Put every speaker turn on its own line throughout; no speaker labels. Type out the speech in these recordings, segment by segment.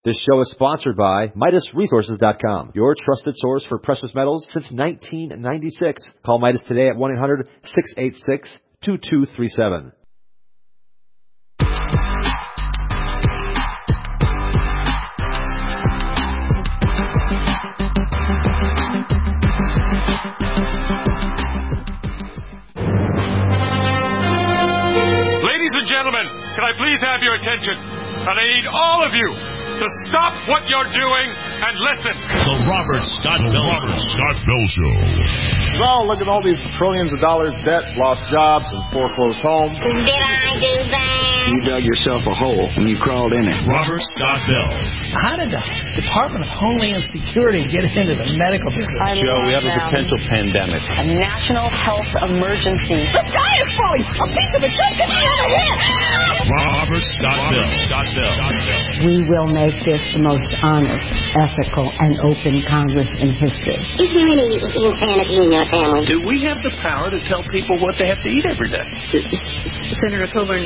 This show is sponsored by MidasResources.com, your trusted source for precious metals since 1996. Call Midas today at 1-800-686-2237.
Ladies and gentlemen, can I please have your attention? And I need all of you to stop what you're doing and listen.
The Robert Scott Bell Show.
Well, look at all these trillions of dollars debt, lost jobs, and foreclosed homes.
Did I do that?
You dug yourself a hole and you crawled in it.
Robert Scott Bell.
How did the Department of Homeland Security get into the medical business?
Joe, we have a potential pandemic.
A national health emergency.
The sky is falling! A piece of it just hit me on the head!
Robert Scott Bell.
We will make this the most honest, ethical, and open Congress in history.
Is there any insanity in your family?
Do we have the power to tell people what they have to eat every day?
Senator Coburn,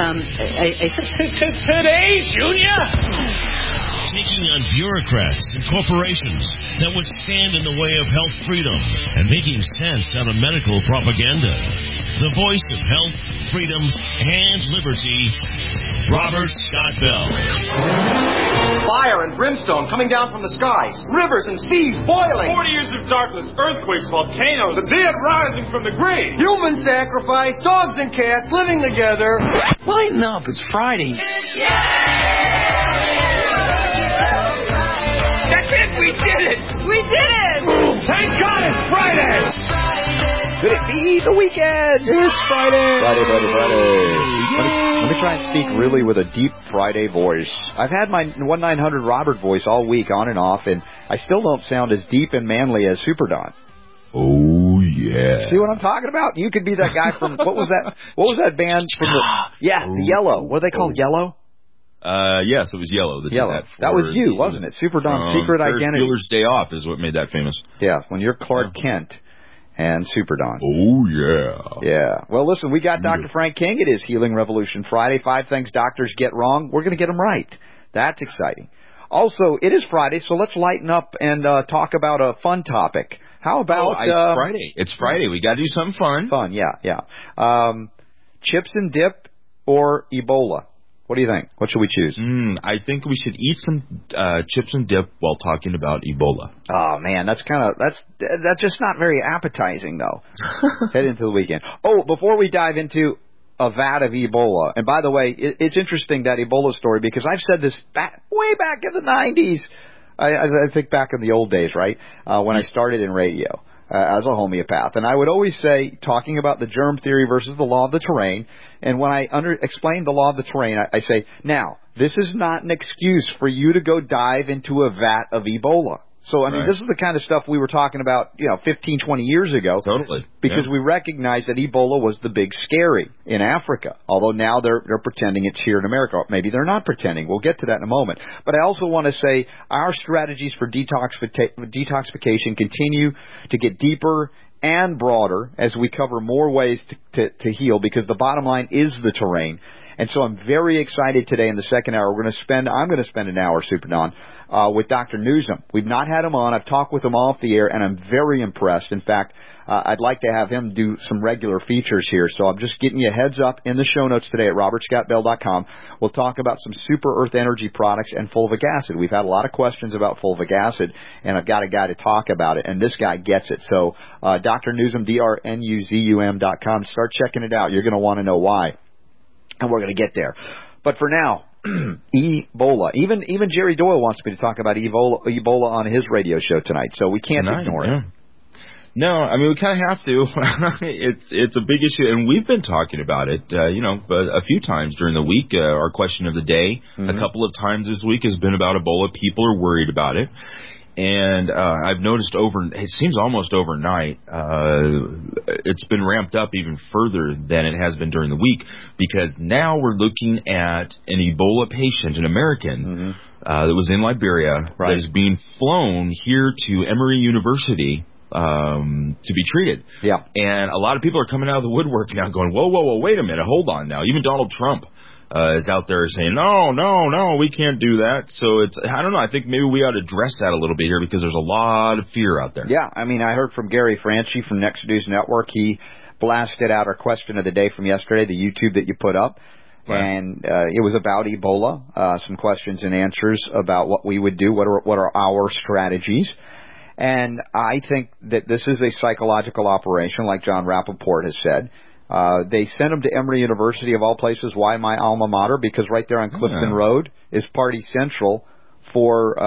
Today, Junior!
Taking on bureaucrats and corporations that would stand in the way of health freedom and making sense out of medical propaganda. The voice of health, freedom, and liberty, Robert Scott Bell.
Fire and brimstone coming down from the skies. Rivers and seas boiling.
40 years of darkness, earthquakes, volcanoes,
The dead rising from the grave. Human sacrifice, dogs and cats living together.
Lighten up, it's Friday.
That's it, we did it.
we did it!
Thank God it's Friday.
Could it be the weekend? It's Friday.
Friday. Let me try and speak really with a deep Friday voice. I've had my 1-900-ROBERT voice all week on and off, and I still don't sound as deep and manly as Super Don.
Oh, yeah.
See what I'm talking about? You could be that guy from, what was that band from the Yellow. What are they called, Yellow?
Yes, it was Yellow.
Yellow. That was you, wasn't it? Super Don's Secret Identity.
Bueller's Day Off is what made that famous.
Yeah, when you're Clark Kent and Super Don.
Oh, yeah.
Yeah. Well, listen, we got Dr. Frank King. It is Healing Revolution Friday. 5 things doctors get wrong. We're going to get them right. That's exciting. Also, it is Friday, so let's lighten up and talk about a fun topic. How about...
Friday. It's Friday. We got to do something fun.
Fun, yeah. Chips and dip or Ebola? What do you think? What should we choose?
I think we should eat some chips and dip while talking about Ebola.
Oh man, that's just not very appetizing though. Head into the weekend. Oh, before we dive into a vat of Ebola, and by the way, it's interesting that Ebola story because I've said this way back in the 90s. I think back in the old days, right? When I started in radio. As a homeopath. And I would always say, talking about the germ theory versus the law of the terrain, and when I explain the law of the terrain, I say, now, this is not an excuse for you to go dive into a vat of Ebola. So, I mean, This is the kind of stuff we were talking about, 15, 20 years ago.
Totally.
Because we recognized that Ebola was the big scary in Africa. Although now they're pretending it's here in America. Maybe they're not pretending. We'll get to that in a moment. But I also want to say our strategies for detoxification continue to get deeper and broader as we cover more ways to heal, because the bottom line is the terrain. And so I'm very excited today in the second hour. I'm going to spend an hour, Super Don, with Dr. Newsom. We've not had him on. I've talked with him off the air, and I'm very impressed. In fact, I'd like to have him do some regular features here. So I'm just getting you a heads up in the show notes today at robertscottbell.com. We'll talk about some Super Earth Energy products and fulvic acid. We've had a lot of questions about fulvic acid, and I've got a guy to talk about it, and this guy gets it. So Dr. Newsom, drnuzum.com. Start checking it out. You're going to want to know why. And we're going to get there. But for now, Ebola. Even Jerry Doyle wants me to talk about Ebola on his radio show tonight, so we can't ignore it.
No, I mean, we kind of have to. It's a big issue, and we've been talking about it, but a few times during the week. Our question of the day, a couple of times this week, has been about Ebola. People are worried about it. And I've noticed it seems almost overnight, it's been ramped up even further than it has been during the week, because now we're looking at an Ebola patient, an American, that was in Liberia, that is being flown here to Emory University to be treated.
Yeah.
And a lot of people are coming out of the woodwork now going, whoa, wait a minute, hold on now. Even Donald Trump is out there saying, no, we can't do that. So I don't know. I think maybe we ought to address that a little bit here because there's a lot of fear out there.
Yeah, I mean, I heard from Gary Franchi from Next News Network. He blasted out our question of the day from yesterday, the YouTube that you put up. Right. And it was about Ebola, some questions and answers about what we would do, what are our strategies. And I think that this is a psychological operation, like John Rappaport has said. They sent him to Emory University, of all places. Why my alma mater? Because right there on Clifton Road is Party Central for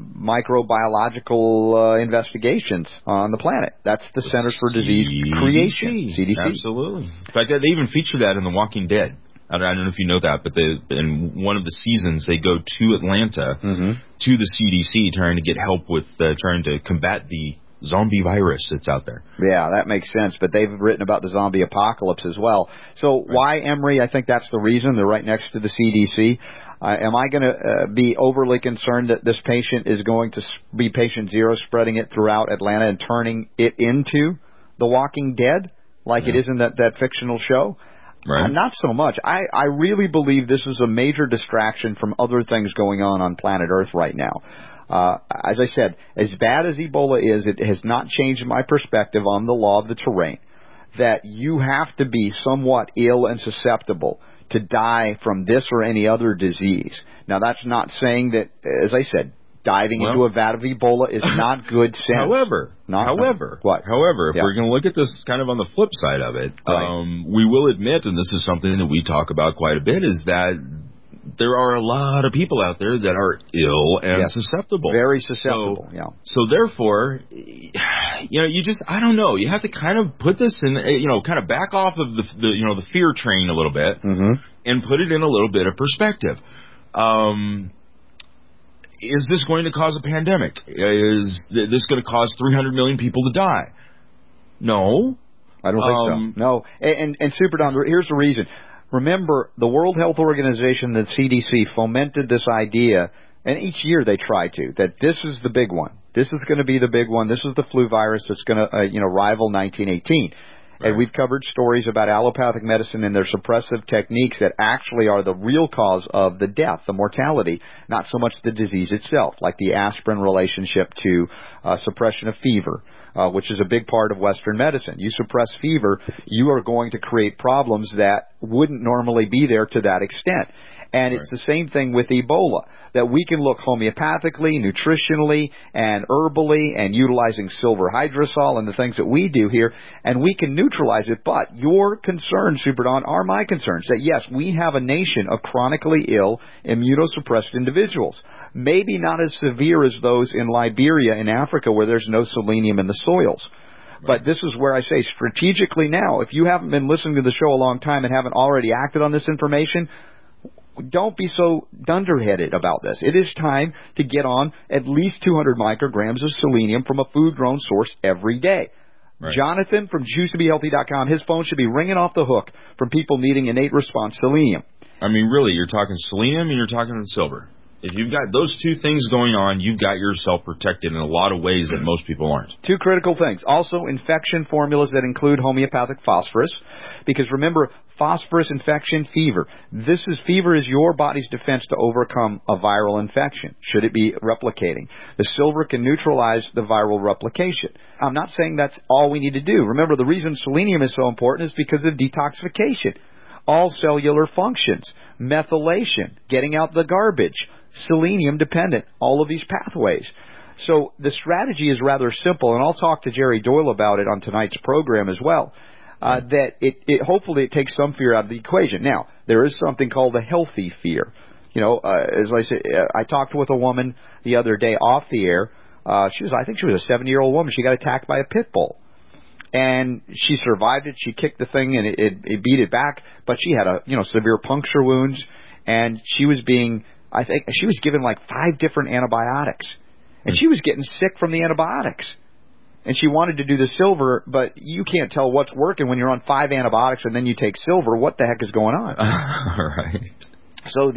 microbiological investigations on the planet. That's the Centers for Disease Creation, CDC.
Absolutely. In fact, they even feature that in The Walking Dead. I don't know if you know that, but in one of the seasons, they go to Atlanta, to the CDC, trying to get help with trying to combat the zombie virus that's out there.
Yeah, that makes sense. But they've written about the zombie apocalypse as well. So why Emory? I think that's the reason. They're right next to the CDC. Am I going to be overly concerned that this patient is going to be patient zero, spreading it throughout Atlanta and turning it into The Walking Dead, like it is in that fictional show?
Right.
Not so much. I really believe this is a major distraction from other things going on planet Earth right now. As I said, as bad as Ebola is, it has not changed my perspective on the law of the terrain, that you have to be somewhat ill and susceptible to die from this or any other disease. Now, that's not saying that, as I said, diving into a vat of Ebola is not good sense.
However, if we're going to look at this kind of on the flip side of it, we will admit, and this is something that we talk about quite a bit, is that there are a lot of people out there that are ill and susceptible.
Very susceptible,
So therefore, you just, I don't know, you have to kind of put this in, kind of back off of the fear train a little bit and put it in a little bit of perspective. Is this going to cause a pandemic? Is this going to cause 300 million people to die? No.
I don't think so. No. And Super Don, here's the reason. Remember, the World Health Organization, the CDC, fomented this idea, and each year they try to, that this is the big one. This is going to be the big one. This is the flu virus that's going to, rival 1918. Right. And we've covered stories about allopathic medicine and their suppressive techniques that actually are the real cause of the death, the mortality, not so much the disease itself, like the aspirin relationship to suppression of fever, which is a big part of Western medicine. You suppress fever, you are going to create problems that wouldn't normally be there to that extent. And it's the same thing with Ebola, that we can look homeopathically, nutritionally, and herbally, and utilizing silver hydrosol and the things that we do here, and we can neutralize it. But your concerns, Super Don, are my concerns, that yes, we have a nation of chronically ill, immunosuppressed individuals. Maybe not as severe as those in Liberia in Africa where there's no selenium in the soils. But this is where I say strategically now, if you haven't been listening to the show a long time and haven't already acted on this information, don't be so dunderheaded about this. It is time to get on at least 200 micrograms of selenium from a food-grown source every day. Right. Jonathan from ChooseToBeHealthy.com, his phone should be ringing off the hook from people needing innate response selenium.
I mean, really, you're talking selenium and you're talking silver. If you've got those two things going on, you've got yourself protected in a lot of ways that most people aren't.
Two critical things. Also, infection formulas that include homeopathic phosphorus. Because remember, phosphorus infection, fever. Fever is your body's defense to overcome a viral infection, should it be replicating. The silver can neutralize the viral replication. I'm not saying that's all we need to do. Remember, the reason selenium is so important is because of detoxification. All cellular functions, methylation, getting out the garbage, selenium dependent, all of these pathways. So the strategy is rather simple, and I'll talk to Jerry Doyle about it on tonight's program as well, that hopefully it takes some fear out of the equation. Now, there is something called a healthy fear. As I say, I talked with a woman the other day off the air. I think she was a 70-year-old woman. She got attacked by a pit bull. And she survived it. She kicked the thing and it beat it back. But she had severe puncture wounds, and she was given like 5 different antibiotics. And she was getting sick from the antibiotics. And she wanted to do the silver, but you can't tell what's working when you're on 5 antibiotics and then you take silver. What the heck is going on?
Right.
So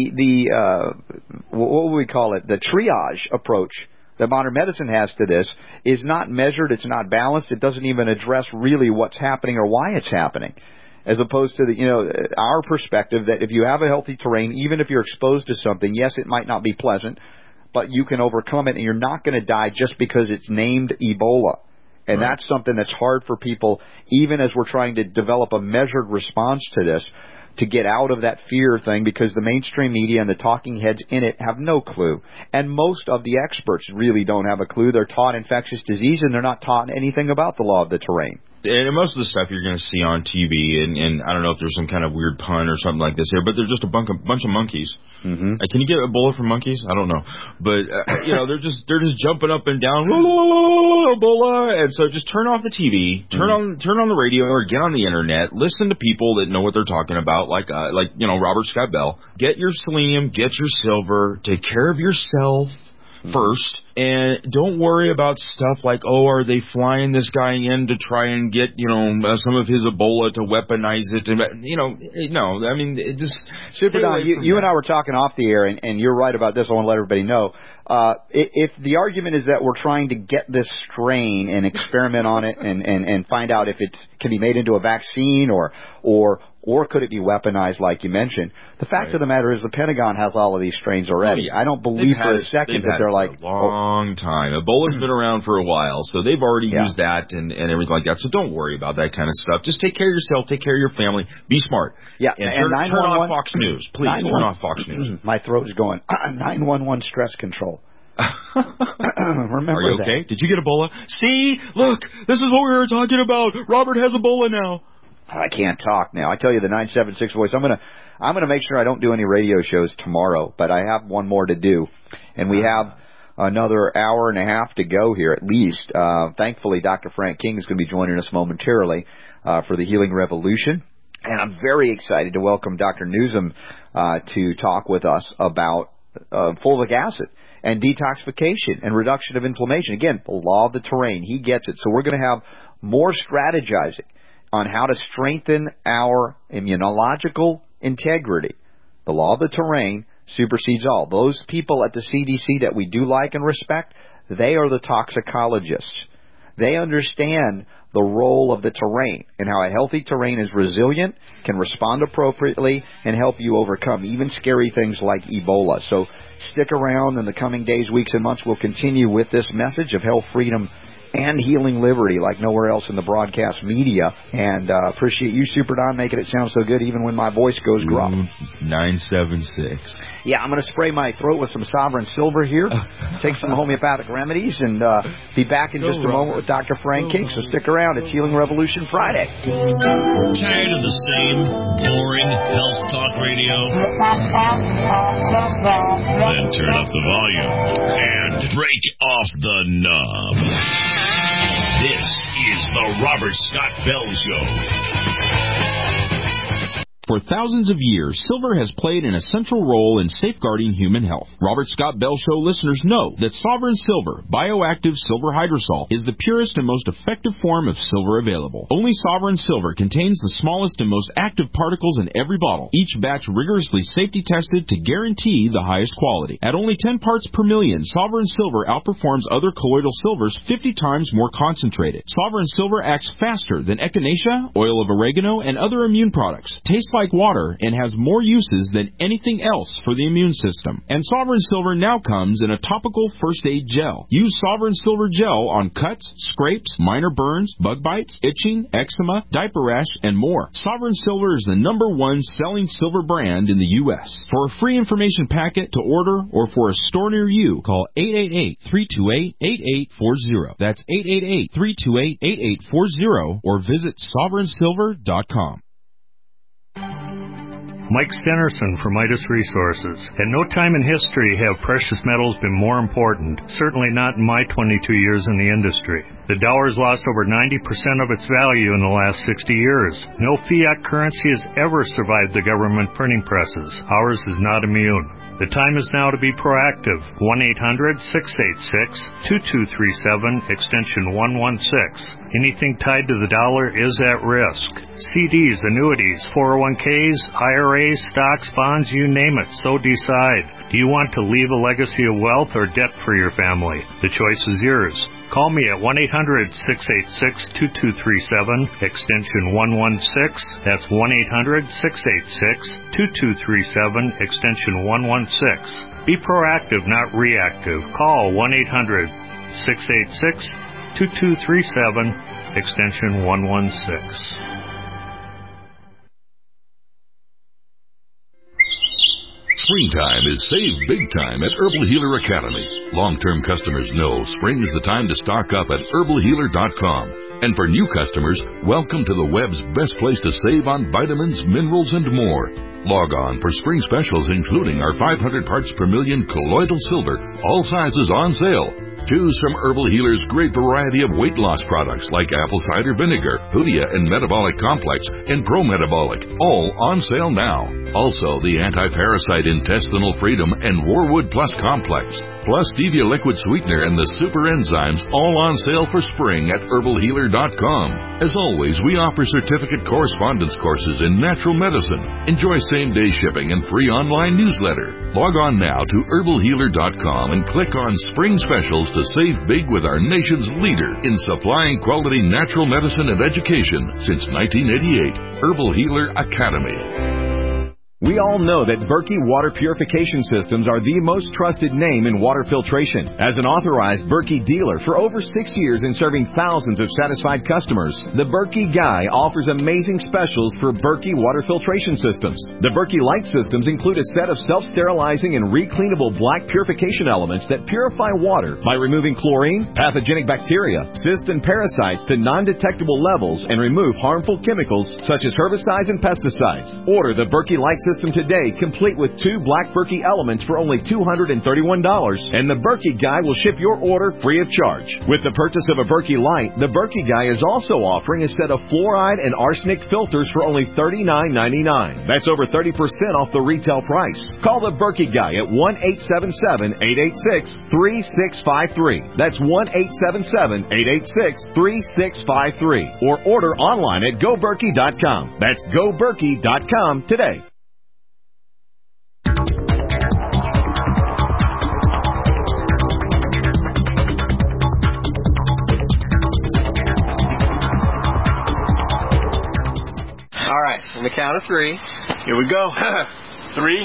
what would we call it? The triage approach that modern medicine has to this is not measured, it's not balanced, it doesn't even address really what's happening or why it's happening. as opposed to our perspective that if you have a healthy terrain, even if you're exposed to something, yes, it might not be pleasant, but you can overcome it, and you're not going to die just because it's named Ebola. And that's something that's hard for people, even as we're trying to develop a measured response to this, to get out of that fear thing, because the mainstream media and the talking heads in it have no clue. And most of the experts really don't have a clue. They're taught infectious disease, and they're not taught anything about the law of the terrain.
And most of the stuff you're going to see on TV, and I don't know if there's some kind of weird pun or something like this here, but they're just a bunch of monkeys.
Mm-hmm.
Can you get Ebola from monkeys? I don't know, but they're just jumping up and down, Ebola, and so just turn off the TV, turn on the radio, or get on the internet, listen to people that know what they're talking about, like Robert Scott Bell. Get your selenium, get your silver, take care of yourself first, and don't worry about stuff like, are they flying this guy in to try and get, some of his Ebola to weaponize it? No, I mean, it just...
Super Don, you and I were talking off the air, and you're right about this. I want to let everybody know. If the argument is that we're trying to get this strain and experiment on it and find out if it can be made into a vaccine or could it be weaponized, like you mentioned, the fact of the matter is the Pentagon has all of these strains already. I don't believe for a second that they're like...
a long time. Ebola's been around for a while, so they've already used that and everything like that. So don't worry about that kind of stuff. Just take care of yourself, take care of your family, be smart.
Yeah,
and turn off Fox News. Please turn off Fox News.
My throat is going. 911 stress control. Remember
Are you okay? Did you get Ebola? See? Look, this is what we were talking about. Robert has Ebola now.
I can't talk now. I tell you, the 976 voice. I'm gonna make sure I don't do any radio shows tomorrow, but I have one more to do, and we have another hour and a half to go here at least. Thankfully, Dr. Frank King is going to be joining us momentarily for the Healing Revolution, and I'm very excited to welcome Dr. Newsom to talk with us about fulvic acid and detoxification and reduction of inflammation. Again, the law of the terrain. He gets it. So we're going to have more strategizing on how to strengthen our immunological integrity. The law of the terrain supersedes all. Those people at the CDC that we do like and respect, they are the toxicologists. They understand the role of the terrain and how a healthy terrain is resilient, can respond appropriately, and help you overcome even scary things like Ebola. So stick around in the coming days, weeks, and months. We'll continue with this message of health, freedom, and healing liberty like nowhere else in the broadcast media. And appreciate you, Super Don, making it sound so good even when my voice goes gruff.
976.
Yeah, I'm going to spray my throat with some Sovereign Silver here, take some homeopathic remedies, and be back in just a moment with Dr. Frank King. So stick around. It's Healing Revolution Friday.
Tired of the same boring health talk radio? Then turn up the volume and break off the knob. This is the Robert Scott Bell Show.
For thousands of years, silver has played an essential role in safeguarding human health. Robert Scott Bell Show listeners know that Sovereign Silver, bioactive silver hydrosol, is the purest and most effective form of silver available. Only Sovereign Silver contains the smallest and most active particles in every bottle, each batch rigorously safety tested to guarantee the highest quality. At only 10 parts per million, Sovereign Silver outperforms other colloidal silvers 50 times more concentrated. Sovereign Silver acts faster than echinacea, oil of oregano, and other immune products. Tastes like water and has more uses than anything else for the immune system. And Sovereign Silver now comes in a topical first aid gel. Use Sovereign Silver gel on cuts, scrapes, minor burns, bug bites, itching, eczema, diaper rash, and more. Sovereign Silver is the #1 selling silver brand in the U.S. For a free information packet to order or for a store near you, call 888-328-8840. That's 888-328-8840 or visit sovereignsilver.com.
Mike Stenerson from Midas Resources. At no time in history have precious metals been more important, certainly not in my 22 years in the industry. The dollar has lost over 90% of its value in the last 60 years. No fiat currency has ever survived the government printing presses. Ours is not immune. The time is now to be proactive. 1-800-686-2237, extension 116. Anything tied to the dollar is at risk. CDs, annuities, 401ks, IRAs, IRAs, stocks, bonds, you name it. So decide. Do you want to leave a legacy of wealth or debt for your family? The choice is yours. Call me at 1-800-686-2237, extension 116. That's 1-800-686-2237, extension 116. Be proactive, not reactive. Call 1-800-686-2237, extension 116.
Springtime is save big time at Herbal Healer Academy. Long-term customers know spring is the time to stock up at herbalhealer.com. And for new customers, welcome to the web's best place to save on vitamins, minerals, and more. Log on for spring specials including our 500 parts per million colloidal silver, all sizes on sale. Choose from Herbal Healer's great variety of weight loss products like apple cider vinegar, Hoodia and Metabolic Complex, and Pro-Metabolic, all on sale now. Also, the Anti-Parasite Intestinal Freedom and Warwood Plus Complex, plus Stevia Liquid Sweetener and the Super Enzymes, all on sale for spring at herbalhealer.com. As always, we offer certificate correspondence courses in natural medicine. Enjoy same-day shipping and free online newsletter. Log on now to herbalhealer.com and click on Spring Specials to save big with our nation's leader in supplying quality natural medicine and education since 1988, Herbal Healer Academy.
We all know that Berkey Water Purification Systems are the most trusted name in water filtration. As an authorized Berkey dealer for over 6 years and serving thousands of satisfied customers, the Berkey Guy offers amazing specials for Berkey Water Filtration Systems. The Berkey Light Systems include a set of self-sterilizing and recleanable black purification elements that purify water by removing chlorine, pathogenic bacteria, cysts, and parasites to non-detectable levels and remove harmful chemicals such as herbicides and pesticides. Order the Berkey Light System today, complete with 2 black Berkey elements for only $231, and the Berkey Guy will ship your order free of charge. With the purchase of a Berkey Light, the Berkey Guy is also offering a set of fluoride and arsenic filters for only $39.99. That's over 30% off the retail price. Call the Berkey Guy at 1-877-886-3653. That's 1-877-886-3653. Or order online at GoBerkey.com. That's GoBerkey.com today.
All right, on the count of 3, here we go. 3, 2, 1. Are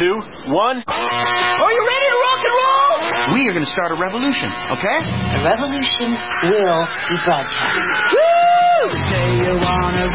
you ready to rock and roll? We are going to start a revolution, okay?
The revolution will be broadcast.
Woo!
Say you want a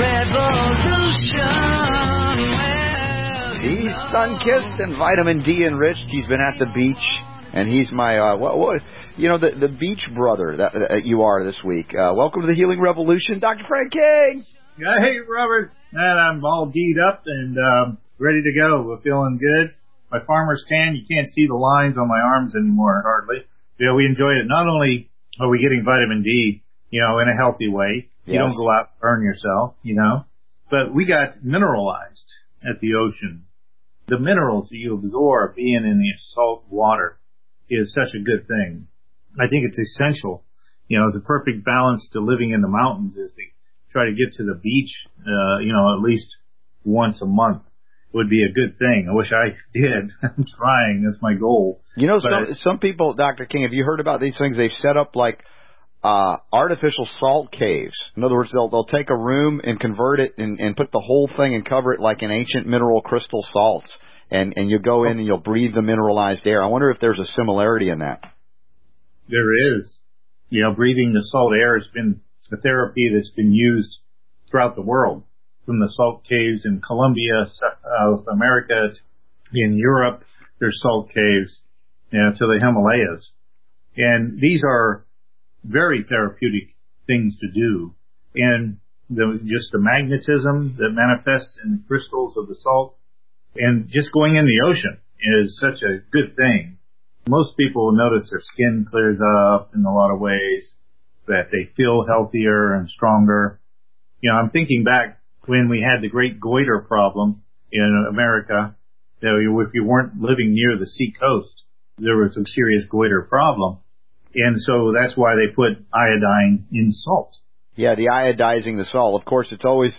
revolution.
He's sun-kissed and vitamin D enriched. He's been at the beach, and he's my the beach brother that you are this week. Welcome to the Healing Revolution, Dr. Frank King.
Hey, Robert. Man, I'm all geed up and ready to go. We're feeling good. My farmer's tan, you can't see the lines on my arms anymore, hardly. Yeah, we enjoy it. Not only are we getting vitamin D, in a healthy way. Yes. You don't go out and burn yourself, but we got mineralized at the ocean. The minerals that you absorb being in the salt water is such a good thing. I think it's essential. The perfect balance to living in the mountains is to try to get to the beach, at least once a month would be a good thing. I wish I did. I'm trying. That's my goal.
Some people, Dr. King, have you heard about these things? They've set up like artificial salt caves. In other words, they'll take a room and convert it and put the whole thing and cover it like an ancient mineral crystal salts. And you go in and you'll breathe the mineralized air. I wonder if there's a similarity in that.
There is. Breathing the salt air has been a therapy that's been used throughout the world, from the salt caves in Colombia, South America, in Europe. There's salt caves, to the Himalayas. And these are very therapeutic things to do. And just the magnetism that manifests in the crystals of the salt, and just going in the ocean is such a good thing. Most people will notice their skin clears up in a lot of ways, that they feel healthier and stronger. I'm thinking back when we had the great goiter problem in America. If you weren't living near the sea coast, there was a serious goiter problem. And so that's why they put iodine in salt.
Yeah, the iodizing the salt. Of course, it's always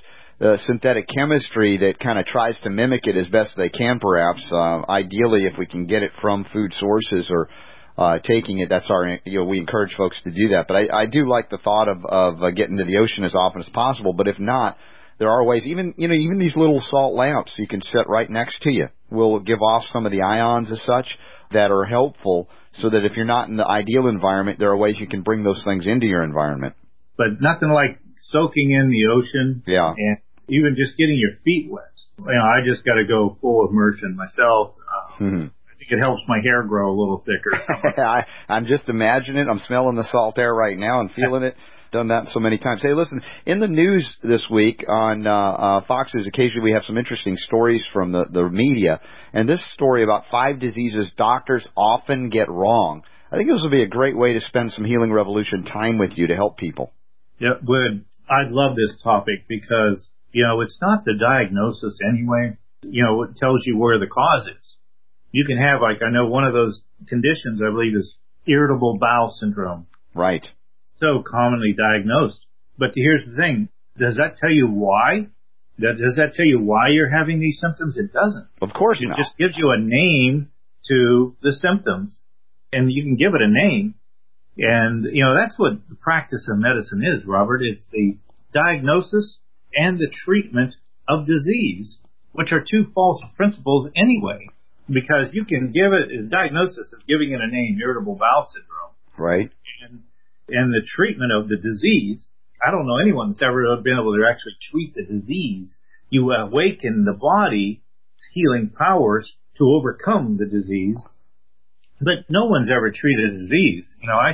synthetic chemistry that kind of tries to mimic it as best they can, perhaps. Ideally, if we can get it from food sources or taking it, that's our, we encourage folks to do that. But I do like the thought of getting to the ocean as often as possible. But if not, there are ways, even these little salt lamps you can set right next to you will give off some of the ions as such that are helpful, so that if you're not in the ideal environment, there are ways you can bring those things into your environment.
But nothing like soaking in the ocean.
Yeah.
And even just getting your feet wet. I just got to go full immersion myself. I think it helps my hair grow a little thicker.
I'm just imagining it. I'm smelling the salt air right now and feeling it. Done that so many times. Hey, listen, in the news this week on Fox News, occasionally we have some interesting stories from the media. And this story about 5 diseases doctors often get wrong. I think this would be a great way to spend some Healing Revolution time with you to help people.
Yeah, would. I love this topic because, it's not the diagnosis anyway. It tells you where the cause is. You can have, I know one of those conditions, I believe, is irritable bowel syndrome.
Right.
So commonly diagnosed. But here's the thing. Does that tell you why? Does that tell you why you're having these symptoms? It doesn't.
Of course not.
It just gives you a name to the symptoms, and you can give it a name. And, that's what the practice of medicine is, Robert. It's the diagnosis and the treatment of disease, which are 2 false principles anyway, because you can give it a diagnosis of giving it a name, irritable bowel syndrome.
Right.
And the treatment of the disease, I don't know anyone that's ever been able to actually treat the disease. You awaken the body's healing powers to overcome the disease, but no one's ever treated a disease.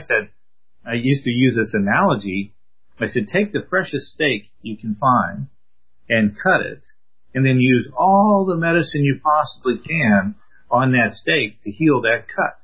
I used to use this analogy. I said, take the freshest steak you can find and cut it, and then use all the medicine you possibly can on that steak to heal that cut.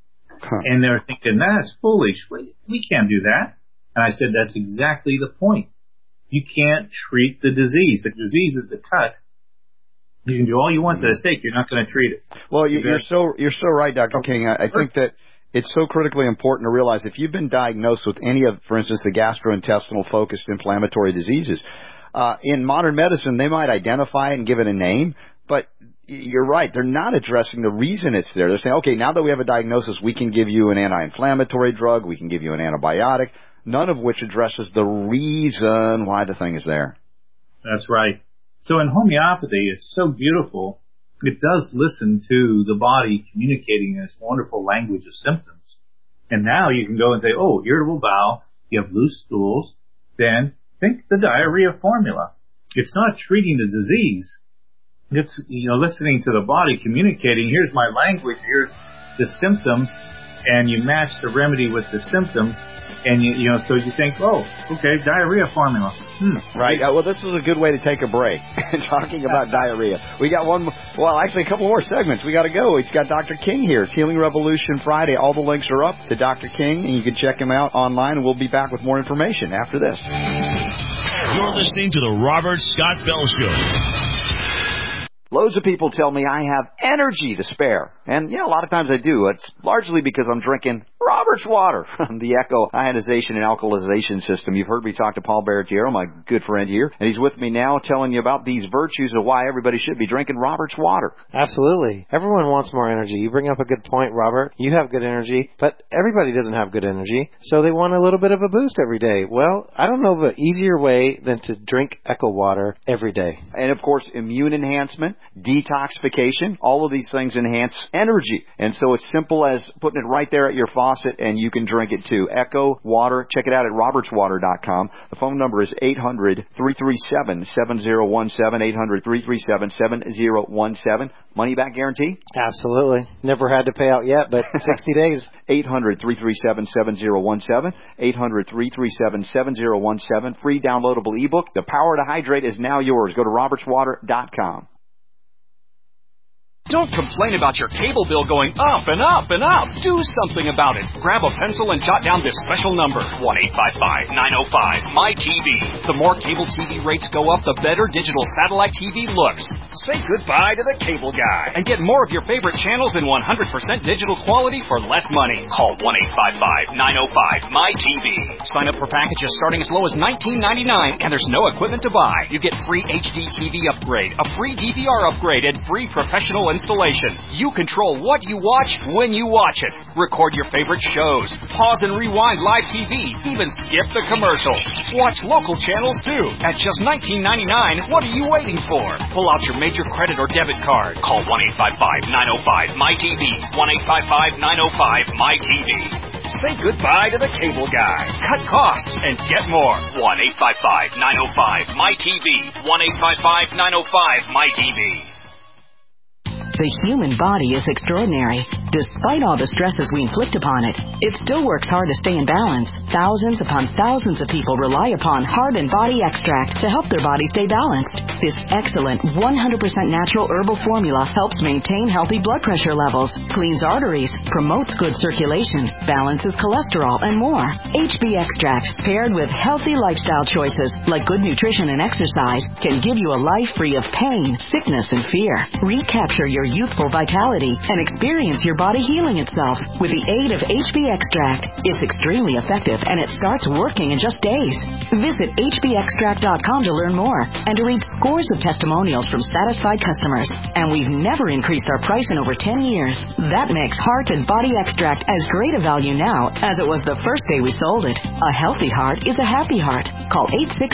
And they're thinking, that's foolish. We can't do that. And I said, that's exactly the point. You can't treat the disease. The disease is the cut. You can do all you want to the steak. You're not going to treat it.
Well, you're so right, Dr. King. I think that it's so critically important to realize if you've been diagnosed with any of, for instance, the gastrointestinal focused inflammatory diseases, in modern medicine, they might identify it and give it a name, but you're right. They're not addressing the reason it's there. They're saying, okay, now that we have a diagnosis, we can give you an anti-inflammatory drug, we can give you an antibiotic, none of which addresses the reason why the thing is there.
That's right. So in homeopathy, it's so beautiful. It does listen to the body communicating in this wonderful language of symptoms. And now you can go and say, oh, irritable bowel, you have loose stools, then think the diarrhea formula. It's not treating the disease. It's, listening to the body communicating, here's my language, here's the symptom, and you match the remedy with the symptom, and so you think, oh, okay, diarrhea formula.
Right. Well, this was a good way to take a break, talking about diarrhea. We got a couple more segments. We got to go. It's got Dr. King here. It's Healing Revolution Friday. All the links are up to Dr. King, and you can check him out online, and we'll be back with more information after this.
You're listening to the Robert Scott Bell Show.
Loads of people tell me I have energy to spare. And, a lot of times I do. It's largely because I'm drinking Robert's water from the Echo Ionization and Alkalization System. You've heard me talk to Paul Barretiero, my good friend here, and he's with me now telling you about these virtues of why everybody should be drinking Robert's water.
Absolutely. Everyone wants more energy. You bring up a good point, Robert. You have good energy, but everybody doesn't have good energy, so they want a little bit of a boost every day. Well, I don't know of an easier way than to drink Echo water every day.
And, of course, immune enhancement, detoxification, all of these things enhance energy. And so it's simple as putting it right there at your faucet, and you can drink it too. Echo Water. Check it out at robertswater.com. The phone number is 800-337-7017, 800-337-7017. Money back guarantee?
Absolutely. Never had to pay out yet, but 60 days.
800-337-7017, 800-337-7017. Free downloadable ebook. The Power to Hydrate is now yours. Go to robertswater.com.
Don't complain about your cable bill going up and up and up. Do something about it. Grab a pencil and jot down this special number, 1-855-905-MyTV. The more cable TV rates go up, the better digital satellite TV looks. Say goodbye to the cable guy and get more of your favorite channels in 100% digital quality for less money. Call 1-855-905-MyTV. Sign up for packages starting as low as $19.99, and there's no equipment to buy. You get free HD TV upgrade, a free DVR upgrade, and free professional installation. You control what you watch when you watch it. Record your favorite shows. Pause and rewind live TV. Even skip the commercials. Watch local channels too. At just $19.99, what are you waiting for? Pull out your major credit or debit card. Call 1-855-905-MyTV. 1-855-905-MyTV. Say goodbye to the cable guy. Cut costs and get more. 1-855-905-MyTV. 1-855-905-MyTV.
The human body is extraordinary. Despite all the stresses we inflict upon it, it still works hard to stay in balance. Thousands upon thousands of people rely upon Heart and Body Extract to help their body stay balanced. This excellent 100% natural herbal formula helps maintain healthy blood pressure levels, cleans arteries, promotes good circulation, balances cholesterol, and more. HB Extract, paired with healthy lifestyle choices like good nutrition and exercise, can give you a life free of pain, sickness, and fear. Recapture your youthful vitality and experience your body healing itself with the aid of HB Extract. It's extremely effective and it starts working in just days. Visit hbextract.com to learn more and to read scores of testimonials from satisfied customers. And we've never increased our price in over 10 years. That makes Heart and Body Extract as great a value now as it was the first day we sold it. A healthy heart is a happy heart. Call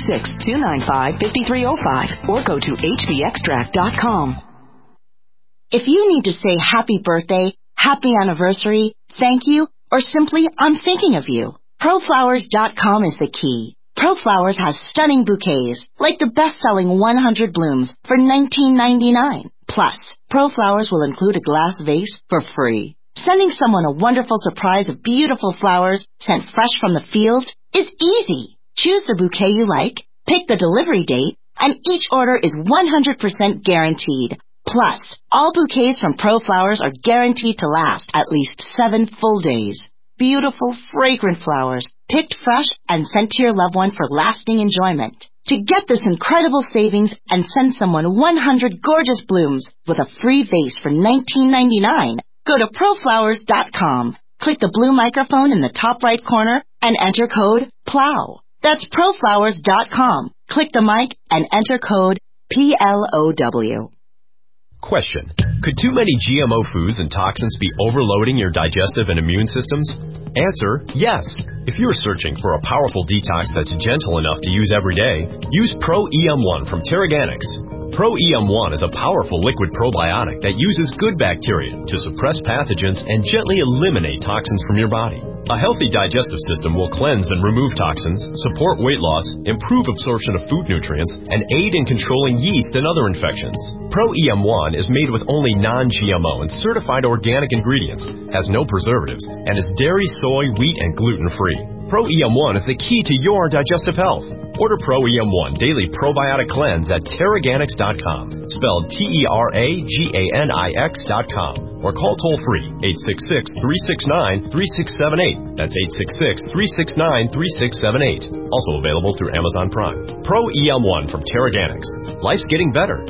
866-295-5305 or go to hbextract.com.
If you need to say happy birthday, happy anniversary, thank you, or simply I'm thinking of you, ProFlowers.com is the key. ProFlowers has stunning bouquets, like the best-selling 100 blooms for $19.99. Plus, ProFlowers will include a glass vase for free. Sending someone a wonderful surprise of beautiful flowers sent fresh from the field is easy. Choose the bouquet you like, pick the delivery date, and each order is 100% guaranteed. Plus, all bouquets from ProFlowers are guaranteed to last at least 7 full days. Beautiful, fragrant flowers, picked fresh and sent to your loved one for lasting enjoyment. To get this incredible savings and send someone 100 gorgeous blooms with a free vase for $19.99, go to ProFlowers.com. Click the blue microphone in the top right corner and enter code PLOW. That's ProFlowers.com. Click the mic and enter code PLOW.
Question: could too many GMO foods and toxins be overloading your digestive and immune systems? Answer: yes. If you are searching for a powerful detox that's gentle enough to use every day, use Pro-EM1 from Terraganics. Pro-EM1 is a powerful liquid probiotic that uses good bacteria to suppress pathogens and gently eliminate toxins from your body. A healthy digestive system will cleanse and remove toxins, support weight loss, improve absorption of food nutrients, and aid in controlling yeast and other infections. Pro-EM1 is made with only non-GMO and certified organic ingredients, has no preservatives, and is dairy, soy, wheat, and gluten-free. Pro-EM1 is the key to your digestive health. Order Pro-EM1 Daily Probiotic Cleanse at Terraganics.com, spelled Terraganix.com, or call toll-free 866-369-3678. That's 866-369-3678. Also available through Amazon Prime. Pro-EM1 from Terraganics. Life's getting better.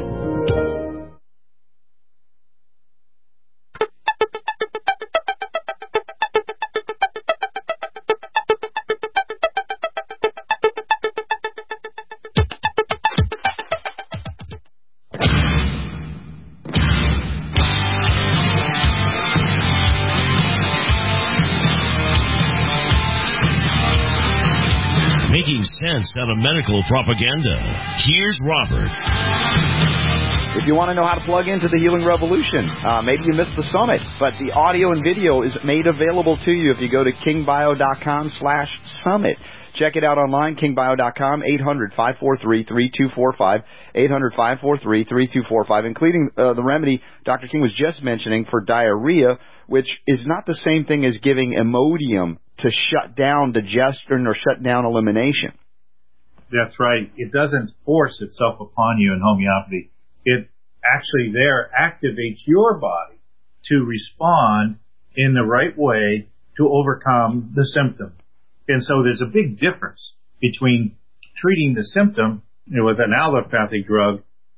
Making sense out of medical propaganda. Here's Robert.
If you want to know how to plug into the Healing Revolution, maybe you missed the summit, but the audio and video is made available to you if you go to kingbio.com/summit. Check it out online, kingbio.com, 800-543-3245, 800-543-3245, including the remedy Dr. King was just mentioning for diarrhea, which is not the same thing as giving Imodium to shut down digestion or shut down elimination.
That's right. It doesn't force itself upon you in homeopathy. It actually there activates your body to respond in the right way to overcome the symptom. And so there's a big difference between treating the symptom with an allopathic drug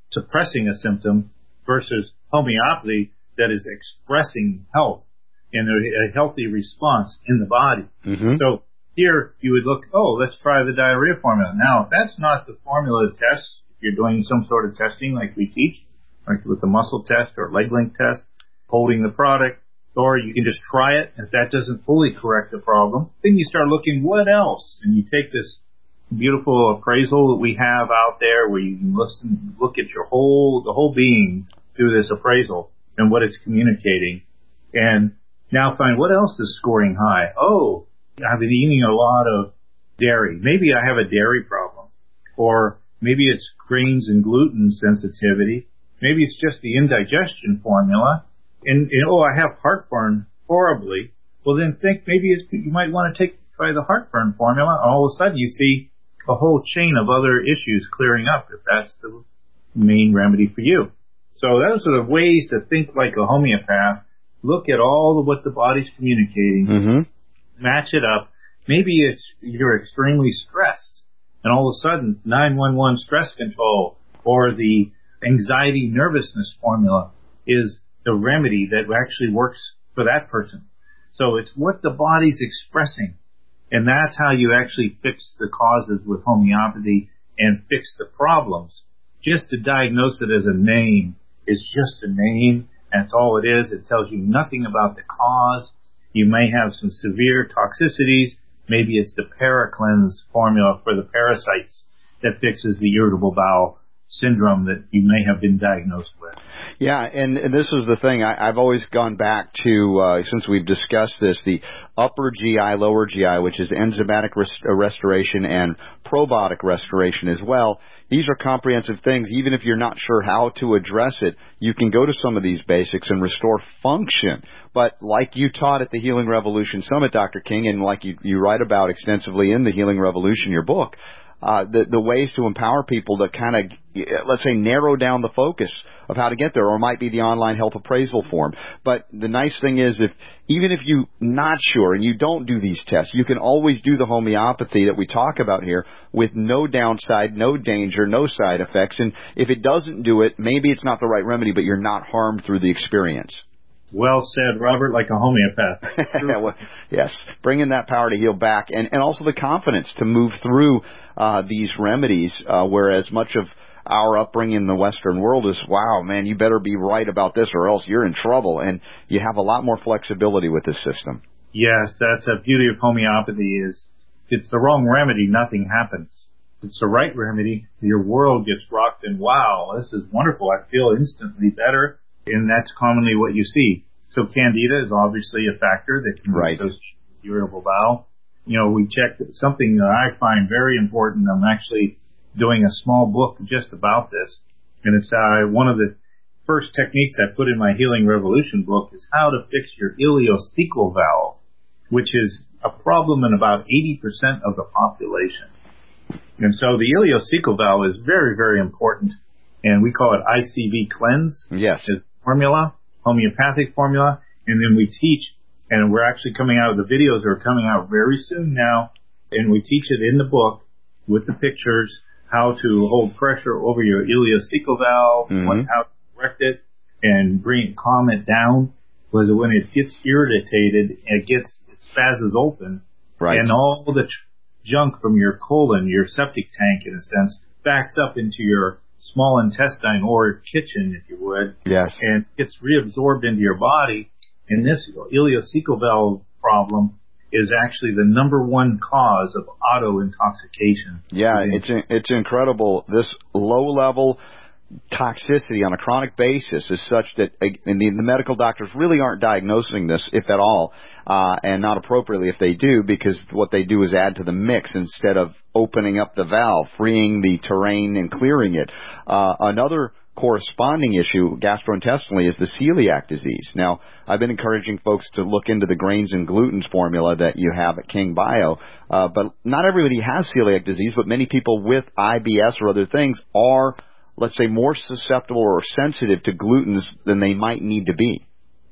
suppressing a symptom versus homeopathy that is expressing health and a healthy response in the body.
Mm-hmm.
So here you would look, let's try the diarrhea formula. Now, if that's not the formula to test, if you're doing some sort of testing like we teach, like with the muscle test or leg length test, holding the product, or you can just try it. If that doesn't fully correct the problem, then you start looking what else, and you take this beautiful appraisal that we have out there where you can look at the whole being through this appraisal and what it's communicating, and now find what else is scoring high. Oh, I've been eating a lot of dairy. Maybe I have a dairy problem, or maybe it's grains and gluten sensitivity. Maybe it's just the indigestion formula. And I have heartburn horribly. Well, then think maybe you might want to try the heartburn formula. All of a sudden you see a whole chain of other issues clearing up if that's the main remedy for you. So those are the ways to think like a homeopath. Look at all of what the body's communicating, match it up. Maybe you're extremely stressed, and all of a sudden 911 stress control or the anxiety nervousness formula is the remedy that actually works for that person. So it's what the body's expressing, and that's how you actually fix the causes with homeopathy and fix the problems. Just to diagnose it as a name is just a name. That's all it is. It tells you nothing about the cause. You may have some severe toxicities. Maybe it's the Paracleanse formula for the parasites that fixes the irritable bowel syndrome that you may have been diagnosed with.
Yeah, and this is the thing. I've always gone back to, since we've discussed this, the upper GI, lower GI, which is enzymatic restoration and probiotic restoration as well. These are comprehensive things. Even if you're not sure how to address it, you can go to some of these basics and restore function. But like you taught at the Healing Revolution Summit, Dr. King, and like you write about extensively in the Healing Revolution, your book, the ways to empower people to kind of, let's say, narrow down the focus of how to get there, or it might be the online health appraisal form. But the nice thing is, even if you're not sure and you don't do these tests, you can always do the homeopathy that we talk about here with no downside, no danger, no side effects. And if it doesn't do it, maybe it's not the right remedy, but you're not harmed through the experience.
Well said, Robert, like a homeopath.
Yes, bringing that power to heal back, and also the confidence to move through these remedies, whereas much of our upbringing in the Western world is, wow, man, you better be right about this or else you're in trouble, and you have a lot more flexibility with this system.
Yes, that's the beauty of homeopathy is if it's the wrong remedy, nothing happens. If it's the right remedy, your world gets rocked, and wow, this is wonderful. I feel instantly better. And that's commonly what you see. So candida is obviously a factor that can associate with irritable bowel. We checked something that I find very important. I'm actually doing a small book just about this. And it's one of the first techniques I put in my Healing Revolution book is how to fix your ileocecal valve, which is a problem in about 80% of the population. And so the ileocecal valve is very, very important. And we call it ICV cleanse.
Yes.
Formula, homeopathic formula, and then we teach, and we're actually coming out, the videos are coming out very soon now, and we teach it in the book with the pictures, how to hold pressure over your ileocecal valve, how to correct it, and calm it down, because when it gets irritated, it spazzes open, and all the junk from your colon, your septic tank in a sense, backs up into your small intestine or kitchen, if you would, and gets reabsorbed into your body. And this ileocecal valve problem is actually the number one cause of auto intoxication.
Yeah, it's incredible. This low level toxicity on a chronic basis is such that the medical doctors really aren't diagnosing this, if at all, and not appropriately if they do, because what they do is add to the mix instead of opening up the valve, freeing the terrain and clearing it. Another corresponding issue gastrointestinally is the celiac disease. Now, I've been encouraging folks to look into the grains and glutens formula that you have at King Bio, but not everybody has celiac disease, but many people with IBS or other things are, let's say, more susceptible or sensitive to glutens than they might need to be.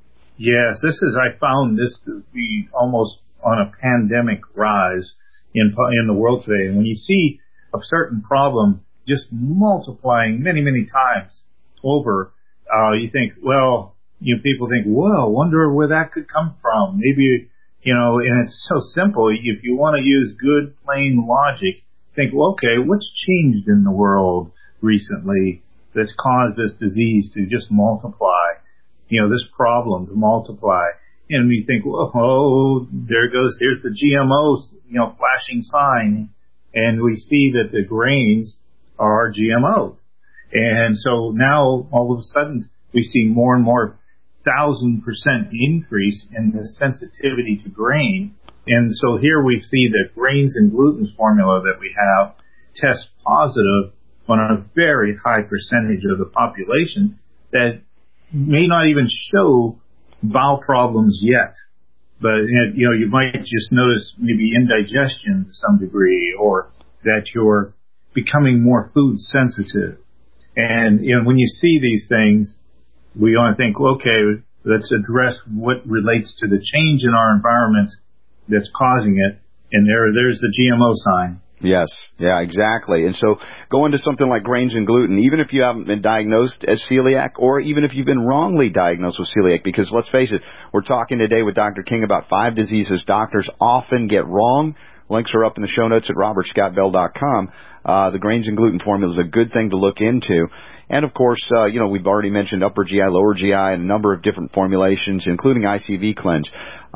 Yes, I found this to be almost on a pandemic rise in the world today. And when you see a certain problem, just multiplying many, many times over. You think, well, people think, whoa, wonder where that could come from. Maybe, and it's so simple. If you want to use good, plain logic, think, well, okay, what's changed in the world recently that's caused this disease to just multiply, this problem to multiply? And we think, oh, there it goes. Here's the GMOs, flashing sign. And we see that the grains are GMO. And so now all of a sudden we see more and more 1,000% increase in the sensitivity to grain. And so here we see that grains and gluten formula that we have test positive on a very high percentage of the population that may not even show bowel problems yet. But, you might just notice maybe indigestion to some degree, or that you're becoming more food sensitive. And, when you see these things, we want to think, okay, let's address what relates to the change in our environment that's causing it. And there's the GMO sign.
Yes, yeah, exactly. And so go into something like grains and gluten, even if you haven't been diagnosed as celiac, or even if you've been wrongly diagnosed with celiac, because let's face it, we're talking today with Dr. King about 5 diseases doctors often get wrong. Links are up in the show notes at robertscottbell.com. The grains and gluten formula is a good thing to look into. And, of course, we've already mentioned upper GI, lower GI, and a number of different formulations, including ICV Cleanse.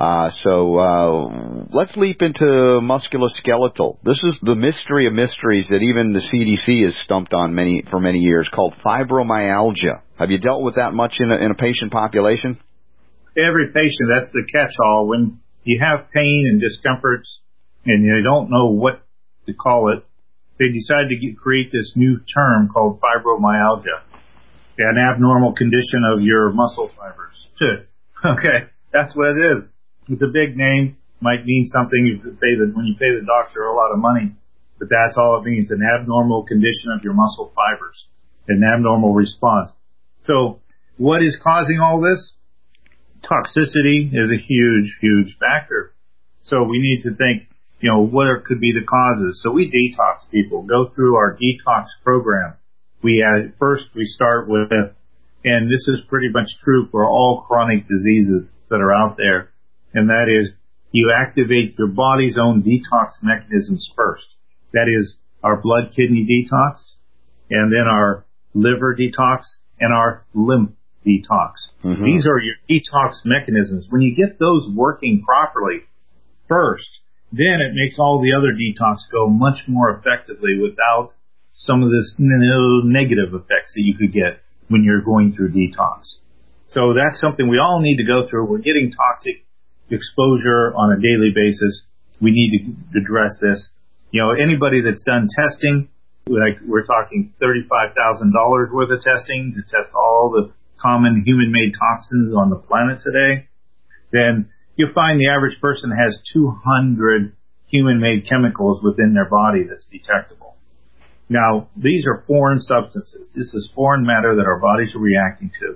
So let's leap into musculoskeletal. This is the mystery of mysteries that even the CDC has stumped on for many years, called fibromyalgia. Have you dealt with that much in a patient population?
Every patient, that's the catch-all. When you have pain and discomforts and you don't know what to call it, they decide to create this new term called fibromyalgia, an abnormal condition of your muscle fibers. Okay, that's what it is. It's a big name, might mean something when you pay the doctor a lot of money, but that's all it means, an abnormal condition of your muscle fibers, an abnormal response. So what is causing all this? Toxicity is a huge, huge factor. So we need to think, what could be the causes? So we detox people, go through our detox program. First we start with, and this is pretty much true for all chronic diseases that are out there, and that is you activate your body's own detox mechanisms first. That is our blood kidney detox, and then our liver detox, and our lymph detox. Mm-hmm. These are your detox mechanisms. When you get those working properly first, then it makes all the other detox go much more effectively without some of this negative effects that you could get when you're going through detox. So that's something we all need to go through. We're getting toxic exposure on a daily basis. We need to address this. Anybody that's done testing, like we're talking $35,000 worth of testing to test all the common human-made toxins on the planet today, then you'll find the average person has 200 human-made chemicals within their body that's detectable. Now, these are foreign substances. This is foreign matter that our bodies are reacting to.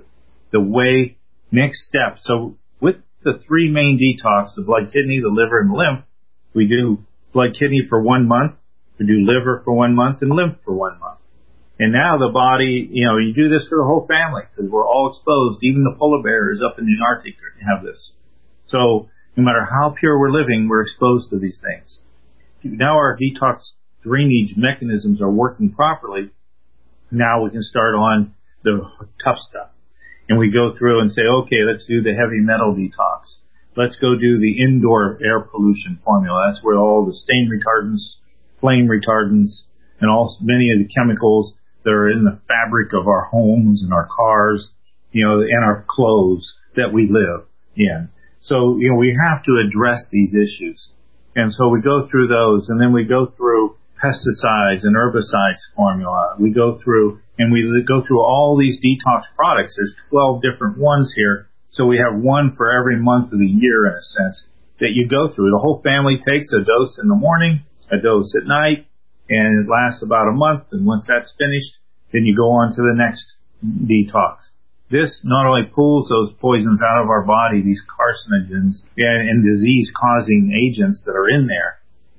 Next step, so with the 3 main detox, the blood, kidney, the liver, and the lymph, we do blood, kidney for 1 month, we do liver for 1 month, and lymph for 1 month. And now the body, you do this for the whole family, because we're all exposed. Even the polar bears up in the Arctic have this. So no matter how pure we're living, we're exposed to these things. Now our detox drainage mechanisms are working properly. Now we can start on the tough stuff. And we go through and say, okay, let's do the heavy metal detox. Let's go do the indoor air pollution formula. That's where all the stain retardants, flame retardants, and many of the chemicals that are in the fabric of our homes and our cars, and our clothes that we live in. So, we have to address these issues. And so we go through those, and then we go through pesticides and herbicides formula. We go through all these detox products. There's 12 different ones here. So we have one for every month of the year, in a sense, that you go through. The whole family takes a dose in the morning, a dose at night, and it lasts about a month. And once that's finished, then you go on to the next detox. This not only pulls those poisons out of our body, these carcinogens and disease-causing agents that are in there,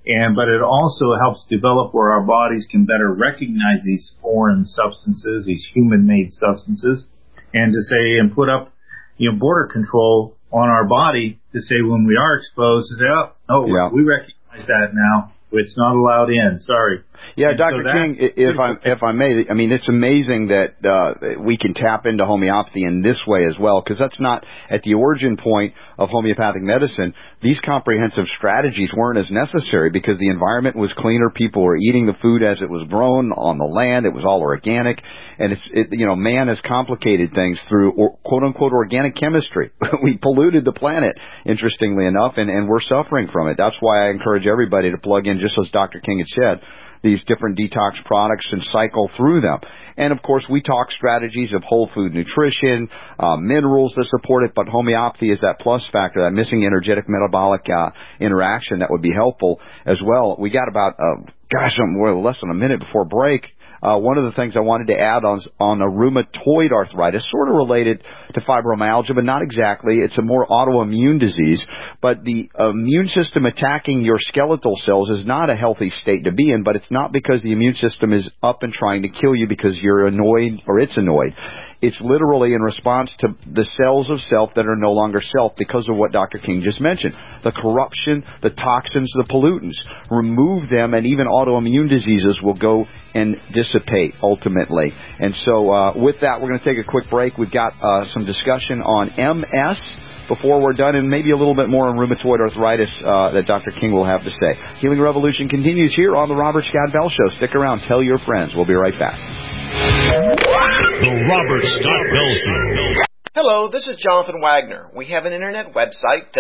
But it also helps develop where our bodies can better recognize these foreign substances, these human-made substances, and to say, and put up, border control on our body to say when we are exposed, to say, we recognize that now. It's not allowed in. Sorry.
Yeah, Dr. King, if I may, I mean, it's amazing that we can tap into homeopathy in this way as well, because that's not at the origin point of homeopathic medicine. These comprehensive strategies weren't as necessary because the environment was cleaner. People were eating the food as it was grown on the land. It was all organic. And man has complicated things through quote unquote organic chemistry. We polluted the planet, interestingly enough, and we're suffering from it. That's why I encourage everybody to plug in, just as Dr. King had said, these different detox products and cycle through them. And of course, we talk strategies of whole food nutrition, minerals that support it, but homeopathy is that plus factor, that missing energetic metabolic interaction that would be helpful as well. We got about, less than a minute before break. One of the things I wanted to add on a rheumatoid arthritis, sort of related to fibromyalgia, but not exactly. It's a more autoimmune disease. But the immune system attacking your skeletal cells is not a healthy state to be in, but it's not because the immune system is up and trying to kill you because you're annoyed or it's annoyed. It's literally in response to the cells of self that are no longer self because of what Dr. King just mentioned. The corruption, the toxins, the pollutants. Remove them and even autoimmune diseases will go and dissipate ultimately. And so with that, we're going to take a quick break. We've got some discussion on MS before we're done, and maybe a little bit more on rheumatoid arthritis that Dr. King will have to say. Healing Revolution continues here on the Robert Scott Bell Show. Stick around. Tell your friends. We'll be right back.
The Robert Scott Bell Show.
Hello, this is Jonathan Wagner. We have an internet website,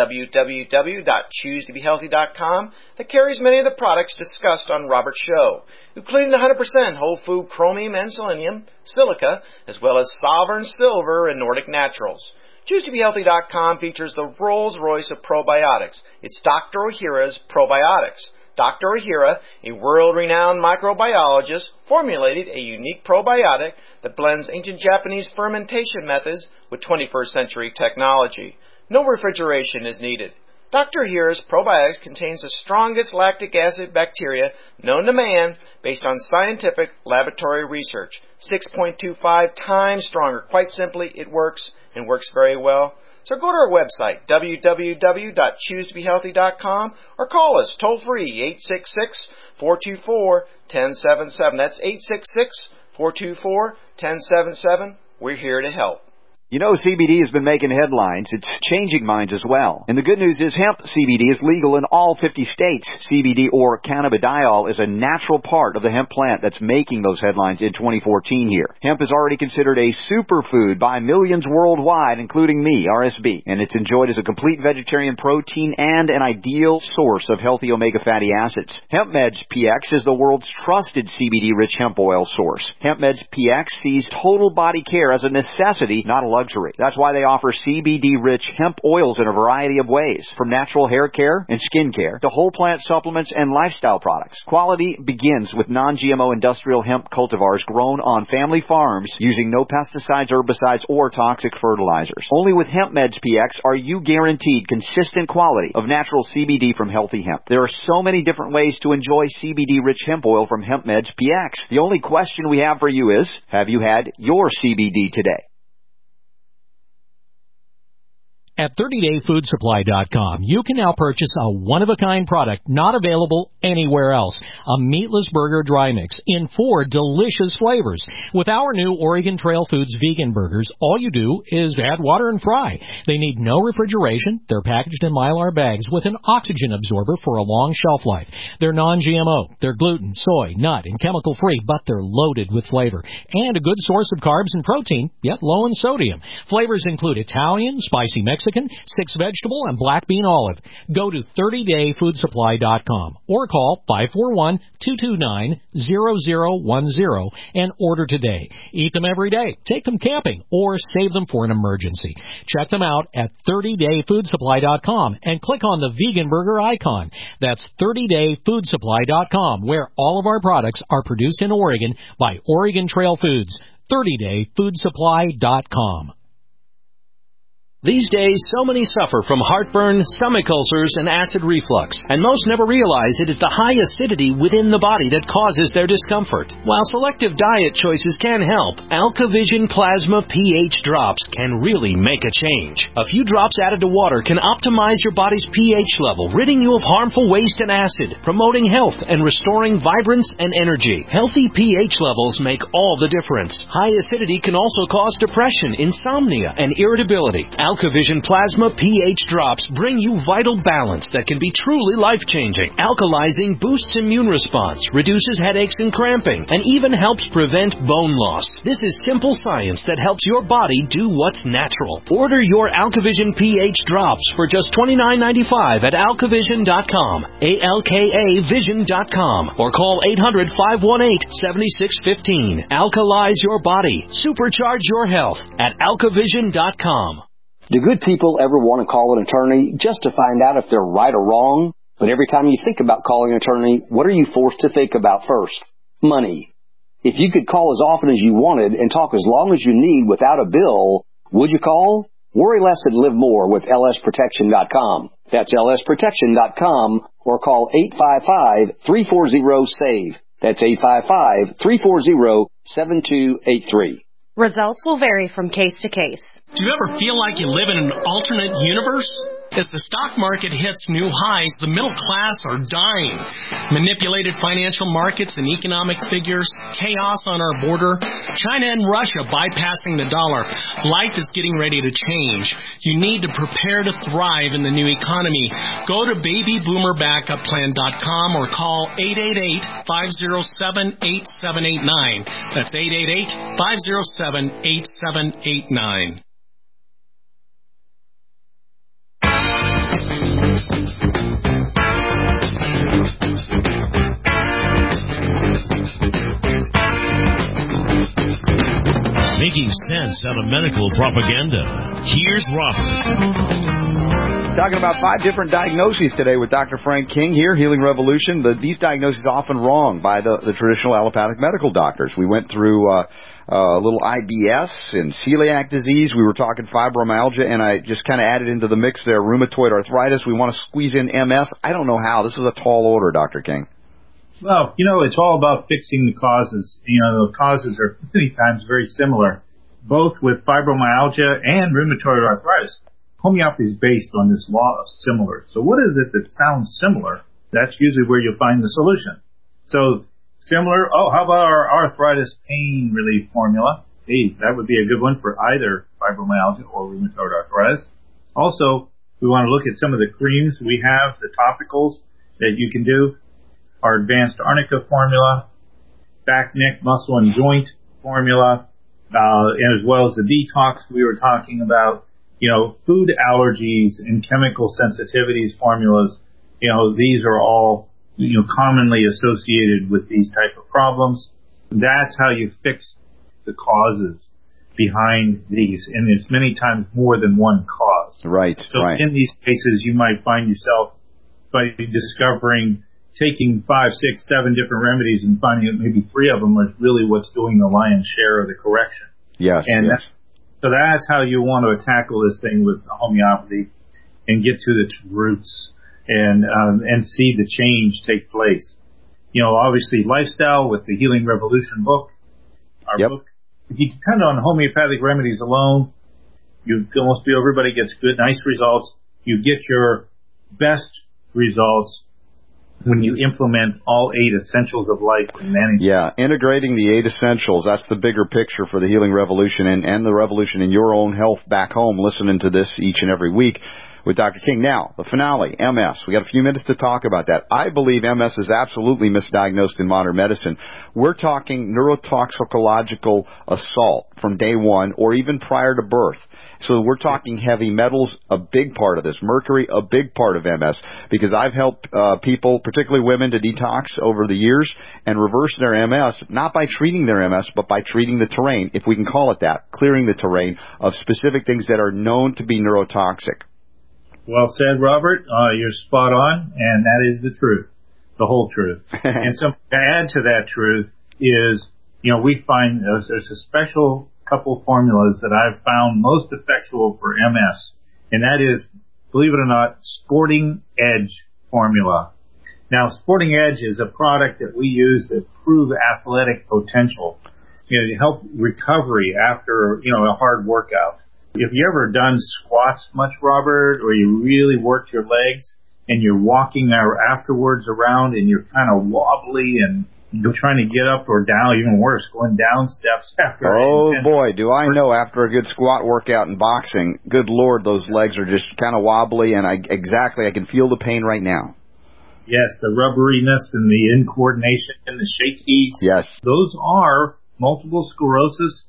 www.choosetobehealthy.com, that carries many of the products discussed on Robert's show, including the 100% whole food chromium and selenium, silica, as well as Sovereign Silver and Nordic Naturals. ChooseToBeHealthy.com features the Rolls-Royce of probiotics. It's Dr. Ohhira's Probiotics. Dr. Ohhira, a world-renowned microbiologist, formulated a unique probiotic that blends ancient Japanese fermentation methods with 21st century technology. No refrigeration is needed. Dr. Ohhira's probiotics contains the strongest lactic acid bacteria known to man based on scientific laboratory research. 6.25 times stronger. Quite simply, it works and works very well. So go to our website, www.choosetobehealthy.com, or call us toll-free, 866-424-1077. That's 866-424-1077. We're here to help.
You know, CBD has been making headlines. It's changing minds as well. And the good news is hemp CBD is legal in all 50 states. CBD, or cannabidiol, is a natural part of the hemp plant that's making those headlines in 2014 here. Hemp is already considered a superfood by millions worldwide, including me, RSB. And it's enjoyed as a complete vegetarian protein and an ideal source of healthy omega fatty acids. HempMeds PX is the world's trusted CBD-rich hemp oil source. HempMeds PX sees total body care as a necessity, not a luxury. That's why they offer CBD-rich hemp oils in a variety of ways, from natural hair care and skin care to whole plant supplements and lifestyle products. Quality begins with non-GMO industrial hemp cultivars grown on family farms using no pesticides, herbicides, or toxic fertilizers. Only with HempMeds PX are you guaranteed consistent quality of natural CBD from healthy hemp. There are so many different ways to enjoy CBD-rich hemp oil from HempMeds PX. The only question we have for you is, have you had your CBD today?
At 30dayfoodsupply.com, you can now purchase a one-of-a-kind product not available anywhere else. A meatless burger dry mix in 4 delicious flavors. With our new Oregon Trail Foods vegan burgers, all you do is add water and fry. They need no refrigeration. They're packaged in Mylar bags with an oxygen absorber for a long shelf life. They're non-GMO. They're gluten, soy, nut, and chemical-free, but they're loaded with flavor. And a good source of carbs and protein, yet low in sodium. Flavors include Italian, spicy Mexican, 6 vegetable, and black bean olive. Go to 30dayfoodsupply.com or call 541-229-0010 and order today. Eat them every day, take them camping, or save them for an emergency. Check them out at 30dayfoodsupply.com and click on the vegan burger icon. That's 30dayfoodsupply.com, where all of our products are produced in Oregon by Oregon Trail Foods. 30dayfoodsupply.com. These days, so many suffer from heartburn, stomach ulcers, and acid reflux, and most never realize it is the high acidity within the body that causes their discomfort. While selective diet choices can help, AlkaVision Plasma pH drops can really make a change. A few drops added to water can optimize your body's pH level, ridding you of harmful waste and acid, promoting health and restoring vibrance and energy. Healthy pH levels make all the difference. High acidity can also cause depression, insomnia, and irritability. AlkaVision Plasma pH drops bring you vital balance that can be truly life-changing. Alkalizing boosts immune response, reduces headaches and cramping, and even helps prevent bone loss. This is simple science that helps your body do what's natural. Order your AlkaVision pH drops for just $29.95 at alkavision.com, ALKAvision.com, or call 800-518-7615. Alkalize your body. Supercharge your health at alkavision.com.
Do good people ever want to call an attorney just to find out if they're right or wrong? But every time you think about calling an attorney, what are you forced to think about first? Money. If you could call as often as you wanted and talk as long as you need without a bill, would you call? Worry less and live more with lsprotection.com. That's lsprotection.com or call 855-340-SAVE. That's 855-340-7283.
Results will vary from case to case.
Do you ever feel like you live in an alternate universe? As the stock market hits new highs, the middle class are dying. Manipulated financial markets and economic figures, chaos on our border, China and Russia bypassing the dollar. Life is getting ready to change. You need to prepare to thrive in the new economy. Go to babyboomerbackupPlan.com or call 888-507-8789. That's 888-507-8789.
Making sense out of medical propaganda. Here's Robert.
Talking about 5 different diagnoses today with Dr. Frank King here, Healing Revolution. These diagnoses are often wrong by the traditional allopathic medical doctors. We went through a little IBS and celiac disease. We were talking fibromyalgia, and I just kind of added into the mix there rheumatoid arthritis. We want to squeeze in MS. I don't know how. This is a tall order, Dr. King.
Well, it's all about fixing the causes. The causes are many times very similar, both with fibromyalgia and rheumatoid arthritis. Homeopathy is based on this law of similar. So what is it that sounds similar? That's usually where you'll find the solution. So similar, how about our arthritis pain relief formula? Hey, that would be a good one for either fibromyalgia or rheumatoid arthritis. Also, we want to look at some of the creams we have, the topicals that you can do. Our advanced arnica formula, back, neck, muscle, and joint formula, as well as the detox we were talking about, food allergies and chemical sensitivities formulas. These are all, commonly associated with these type of problems. That's how you fix the causes behind these, and it's many times more than one cause.
Right.
So in these cases, you might find yourself by discovering taking 5, 6, 7 different remedies and finding that maybe 3 of them is really what's doing the lion's share of the correction.
Yes.
And so that's how you want to tackle this thing with homeopathy and get to the roots and see the change take place. Obviously lifestyle with the Healing Revolution book, our book. If you depend on homeopathic remedies alone, you almost feel everybody gets good, nice results. You get your best results when you implement all 8 essentials of life in management.
Yeah, integrating the 8 essentials, that's the bigger picture for the Healing Revolution and the revolution in your own health back home, listening to this each and every week with Dr. King. Now, the finale, MS. We got a few minutes to talk about that. I believe MS is absolutely misdiagnosed in modern medicine. We're talking neurotoxicological assault from day one or even prior to birth. So we're talking heavy metals, a big part of this. Mercury, a big part of MS, because I've helped people, particularly women, to detox over the years and reverse their MS, not by treating their MS, but by treating the terrain, if we can call it that, clearing the terrain of specific things that are known to be neurotoxic.
Well said, Robert. You're spot on, and that is the truth, the whole truth. And so to add to that truth is, we find there's a special couple formulas that I've found most effectual for MS, and that is, believe it or not, Sporting Edge formula. Now, Sporting Edge is a product that we use to improve athletic potential, to help recovery after, a hard workout. If you ever done squats much, Robert, or you really worked your legs and you're walking afterwards around and you're kind of wobbly and you're trying to get up or down, even worse, going down steps after.
Oh boy, do I know after a good squat workout in boxing, good Lord, those legs are just kind of wobbly, and I can feel the pain right now.
Yes, the rubberiness and the incoordination and the shaky.
Yes.
Those are multiple sclerosis,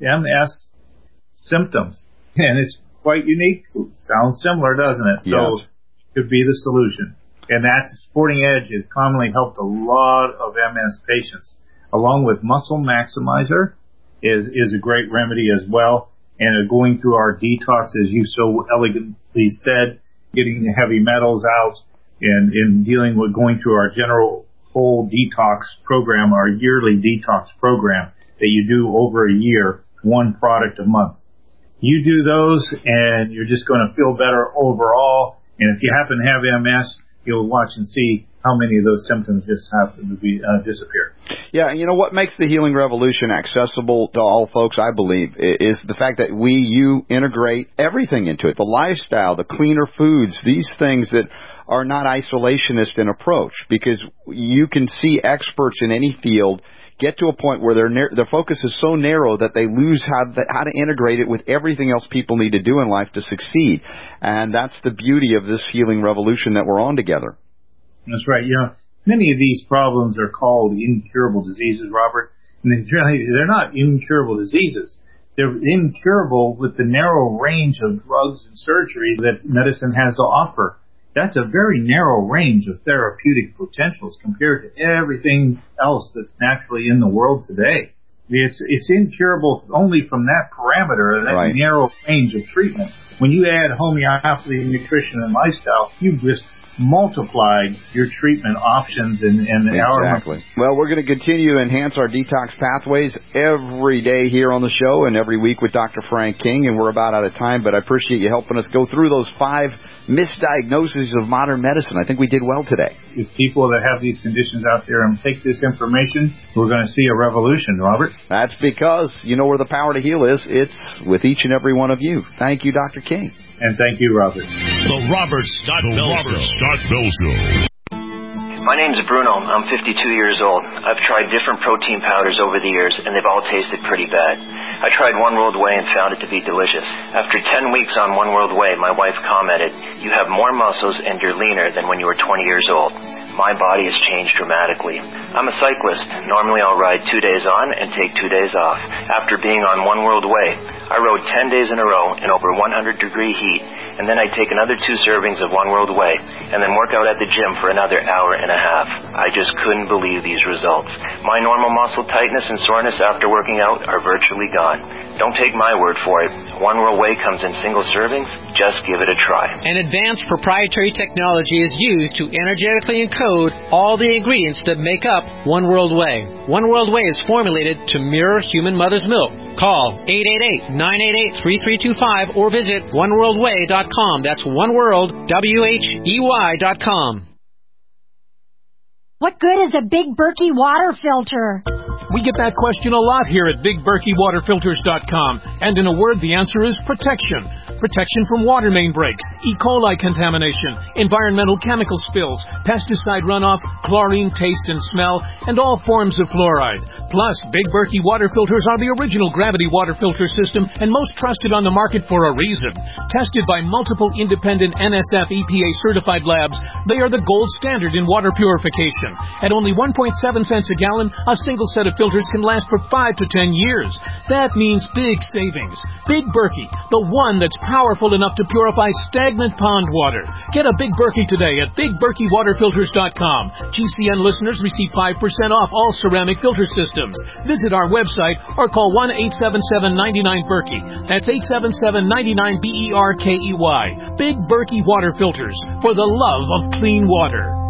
MS symptoms. And it's quite unique. Sounds similar, doesn't it?
Yes.
So it could be the solution. And that's Sporting Edge has commonly helped a lot of MS patients. Along with Muscle Maximizer is a great remedy as well. And going through our detox, as you so elegantly said, getting the heavy metals out and in dealing with going through our general whole detox program, our yearly detox program that you do over a year, one product a month. You do those and you're just going to feel better overall. And if you happen to have MS, you'll watch and see how many of those symptoms just happen to be disappear.
Yeah, and what makes the Healing Revolution accessible to all folks, I believe, is the fact that you integrate everything into it. The lifestyle, the cleaner foods, these things that are not isolationist in approach, because you can see experts in any field get to a point where their focus is so narrow that they lose how to integrate it with everything else people need to do in life to succeed. And that's the beauty of this Healing Revolution that we're on together.
That's right. Many of these problems are called incurable diseases, Robert. And they're not incurable diseases. They're incurable with the narrow range of drugs and surgery that medicine has to offer. That's a very narrow range of therapeutic potentials compared to everything else that's naturally in the world today. It's incurable only from that parameter, that narrow range of treatment. When you add homeopathy, nutrition, and lifestyle, you've just multiplied your treatment options and
exactly. Well, we're going to continue to enhance our detox pathways every day here on the show and every week with Dr. Frank King, and we're about out of time, but I appreciate you helping us go through those 5 misdiagnoses of modern medicine. I think we did well today.
If people that have these conditions out there and take this information, we're going to see a revolution, Robert.
That's because you know where the power to heal is. It's with each and every one of you. Thank you, Dr. King.
And thank you, Robert.
The Robert Scott Bell Show.
My name's Bruno. I'm 52 years old. I've tried different protein powders over the years, and they've all tasted pretty bad. I tried One World Whey and found it to be delicious. After 10 weeks on One World Whey, my wife commented, "You have more muscles and you're leaner than when you were 20 years old." My body has changed dramatically. I'm a cyclist. Normally I'll ride 2 days on and take 2 days off. After being on One World Whey, I rode 10 days in a row in over 100-degree heat, and then I'd take another 2 servings of One World Whey, and then work out at the gym for another hour and a half. I just couldn't believe these results. My normal muscle tightness and soreness after working out are virtually gone. Don't take my word for it. One World Whey comes in single servings. Just give it a try.
An advanced proprietary technology is used to energetically encode all the ingredients that make up One World Whey. One World Whey is formulated to mirror human mother's milk. Call 888-988-3325 or visit oneworldwhey.com. That's oneworldwhey.com.
What good is a Big Berkey water filter?
We get that question a lot here at BigBerkeyWaterFilters.com. And in a word, the answer is protection. Protection from water main breaks, E. coli contamination, environmental chemical spills, pesticide runoff, chlorine taste and smell, and all forms of fluoride. Plus, Big Berkey water filters are the original gravity water filter system and most trusted on the market for a reason. Tested by multiple independent NSF EPA certified labs, they are the gold standard in water purification. At only 1.7 cents a gallon, a single set of filters can last for 5 to 10 years. That means big savings. Big Berkey, the one that's powerful enough to purify stagnant pond water. Get a Big Berkey today at BigBerkeyWaterFilters.com. GCN listeners receive 5% off all ceramic filter systems. Visit our website or call 1-877-99-BERKEY. That's 877-99-BERKEY. Big Berkey Water Filters, for the love of clean water.